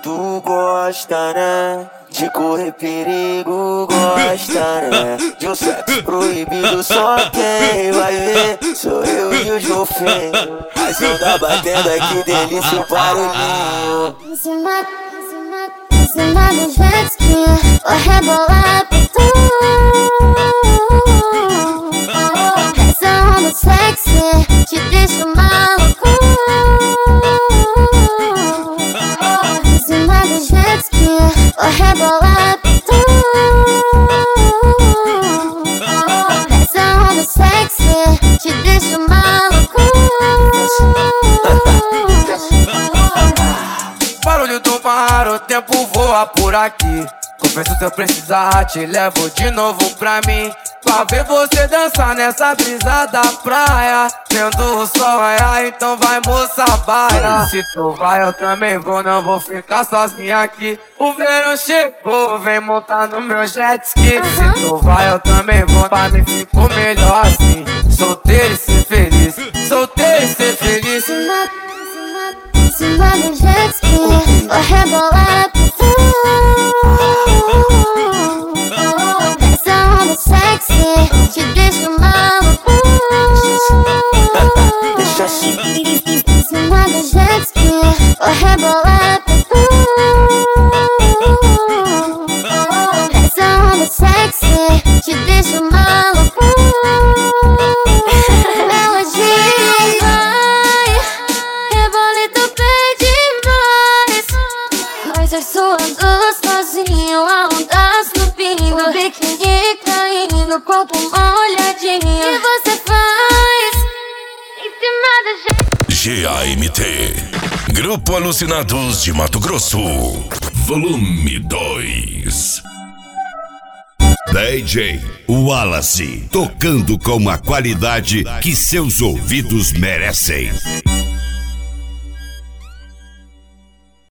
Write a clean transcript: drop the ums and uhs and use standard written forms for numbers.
Tu gosta, né? De correr perigo, gosta, né? De um sexo proibido, só quem vai ver sou eu e os golfinhos. A onda batendo aqui, delícia o barulhinho. Em cima do jet ski, vou rebolar por tu. Essa onda sexy te deixa maluco. Em cima do jet ski, vou rebolar por tu. Essa onda sexy te deixa maluco. Barulho do mar, o tempo voa por aqui. Confesso, se eu precisar, te levo de novo pra mim. Pra ver você dançar nessa brisa da praia, vendo o sol raiar, então vai, moça, baila. Se tu vai, eu também vou, não vou ficar sozinha aqui. O verão chegou, vem montar no meu jet ski. Se tu vai, eu também vou, pra mim ficou melhor assim. Solteiro e ser feliz, solteiro e ser feliz. Em cima do jet ski, vou rebolar por tu. Essa onda sexy te deixa maluco. Deixa assim. Em cima do jet ski, vou rebolar por tu. Essa onda sexy te deixa maluco. As suas gostosinho, ondas no pingo, biquíni caindo, corpo molhadinho. E você faz em cima da GAMT, Grupo Alucinados de Mato Grosso, Volume 2. DJ Wallace, tocando com a qualidade que seus ouvidos merecem.